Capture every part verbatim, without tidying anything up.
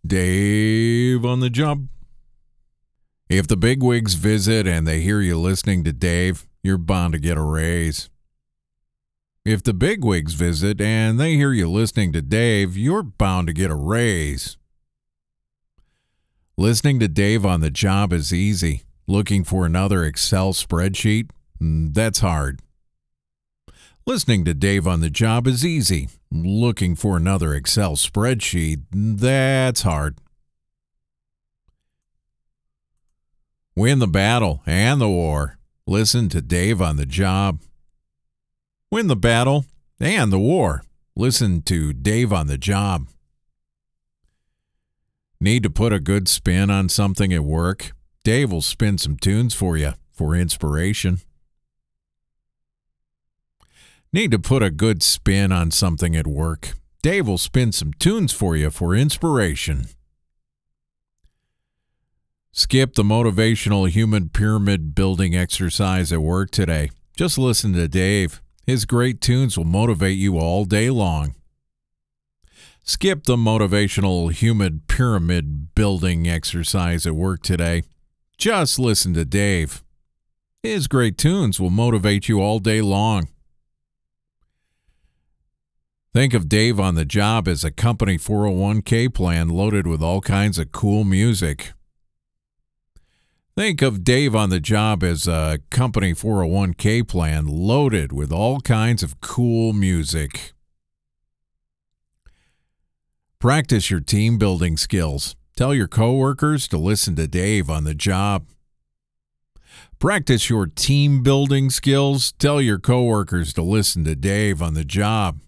Dave on the job. If the bigwigs visit and they hear you listening to Dave, you're bound to get a raise. If the bigwigs visit and they hear you listening to Dave, you're bound to get a raise. Listening to Dave on the job is easy. Looking for another Excel spreadsheet? That's hard. Listening to Dave on the job is easy. Looking for another Excel spreadsheet? That's hard. Win the battle and the war. Listen to Dave on the job. Win the battle and the war. Listen to Dave on the job. Need to put a good spin on something at work? Dave will spin some tunes for you for inspiration. Need to put a good spin on something at work? Dave will spin some tunes for you for inspiration. Skip the motivational human pyramid building exercise at work today. Just listen to Dave. His great tunes will motivate you all day long. Skip the motivational human pyramid building exercise at work today. Just listen to Dave. His great tunes will motivate you all day long. Think of Dave on the job as a company four oh one k plan loaded with all kinds of cool music. Think of Dave on the job as a company four oh one k plan loaded with all kinds of cool music. Practice your team building skills. Tell your coworkers to listen to Dave on the job. Practice your team building skills. Tell your coworkers to listen to Dave on the job.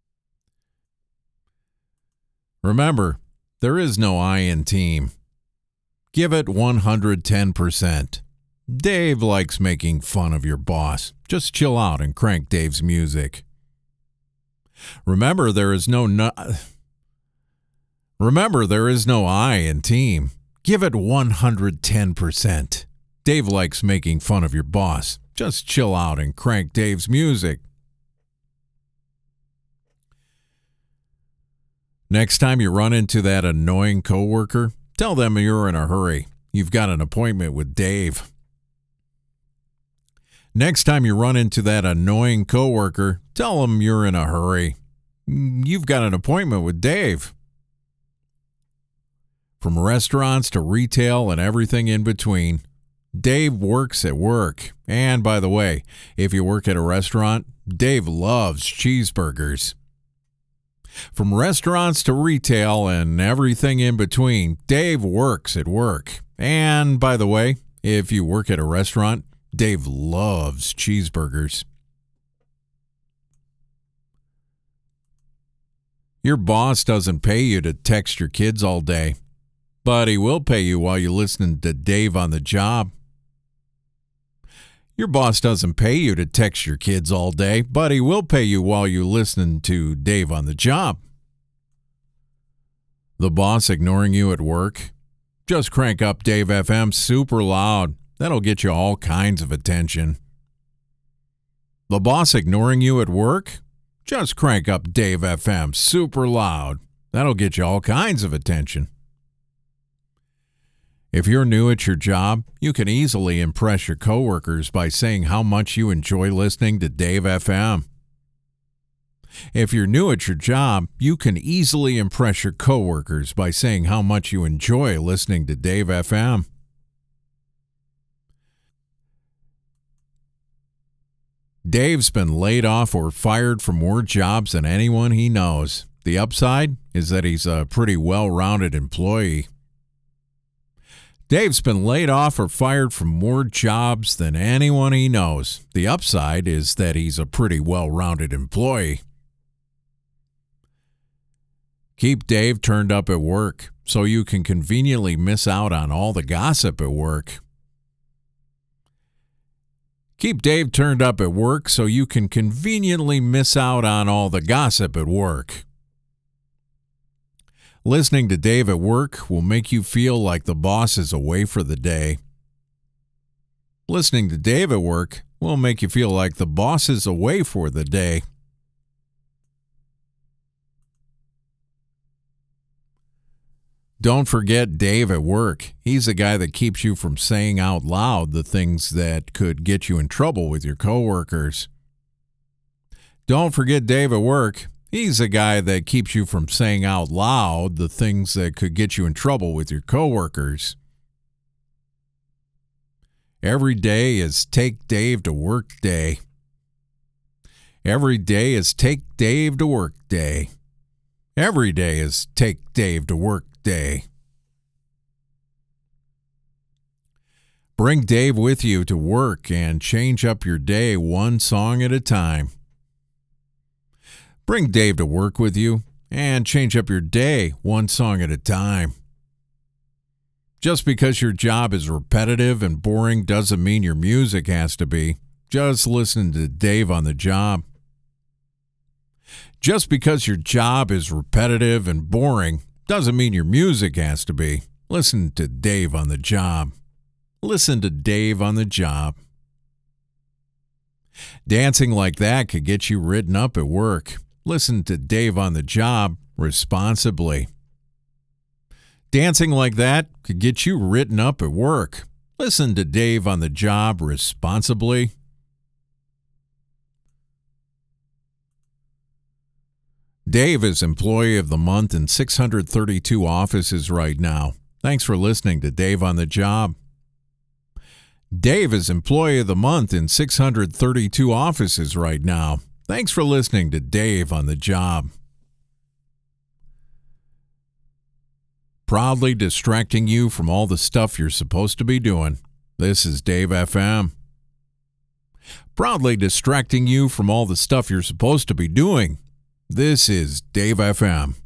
Remember, there is no I in team. Give it one hundred ten percent. Dave likes making fun of your boss. Just chill out and crank Dave's music. Remember, there is no no- Remember, there is no I in team. Give it one hundred ten percent. Dave likes making fun of your boss. Just chill out and crank Dave's music. Next time you run into that annoying coworker, tell them you're in a hurry. You've got an appointment with Dave. Next time you run into that annoying coworker, tell them you're in a hurry. You've got an appointment with Dave. From restaurants to retail and everything in between, Dave works at work. And by the way, if you work at a restaurant, Dave loves cheeseburgers. From restaurants to retail and everything in between, Dave works at work. And by the way, if you work at a restaurant, Dave loves cheeseburgers. Your boss doesn't pay you to text your kids all day, but he will pay you while you're listening to Dave on the job. Your boss doesn't pay you to text your kids all day, but he will pay you while you're listening to Dave on the job. The boss ignoring you at work? Just crank up Dave F M super loud. That'll get you all kinds of attention. The boss ignoring you at work? Just crank up Dave F M super loud. That'll get you all kinds of attention. If you're new at your job, you can easily impress your coworkers by saying how much you enjoy listening to Dave F M. If you're new at your job, you can easily impress your coworkers by saying how much you enjoy listening to Dave F M. Dave's been laid off or fired from more jobs than anyone he knows. The upside is that he's a pretty well-rounded employee. Dave's been laid off or fired from more jobs than anyone he knows. The upside is that he's a pretty well-rounded employee. Keep Dave turned up at work so you can conveniently miss out on all the gossip at work. Keep Dave turned up at work so you can conveniently miss out on all the gossip at work. Listening to Dave at work will make you feel like the boss is away for the day. Listening to Dave at work will make you feel like the boss is away for the day. Don't forget Dave at work. He's the guy that keeps you from saying out loud the things that could get you in trouble with your coworkers. Don't forget Dave at work. He's the guy that keeps you from saying out loud the things that could get you in trouble with your coworkers. Every day is Take Dave to Work Day. Every day is Take Dave to Work Day. Every day is Take Dave to Work Day. Bring Dave with you to work and change up your day one song at a time. Bring Dave to work with you and change up your day one song at a time. Just because your job is repetitive and boring doesn't mean your music has to be. Just listen to Dave on the Job. Just because your job is repetitive and boring doesn't mean your music has to be. Listen to Dave on the Job. Listen to Dave on the Job. Dancing like that could get you written up at work. Listen to Dave on the Job responsibly. Dancing like that could get you written up at work. Listen to Dave on the Job responsibly. Dave is Employee of the Month in six hundred thirty-two offices right now. Thanks for listening to Dave on the Job. Dave is Employee of the Month in six hundred thirty-two offices right now. Thanks for listening to Dave on the Job. Proudly distracting you from all the stuff you're supposed to be doing. This is Dave F M. Proudly distracting you from all the stuff you're supposed to be doing. This is Dave F M.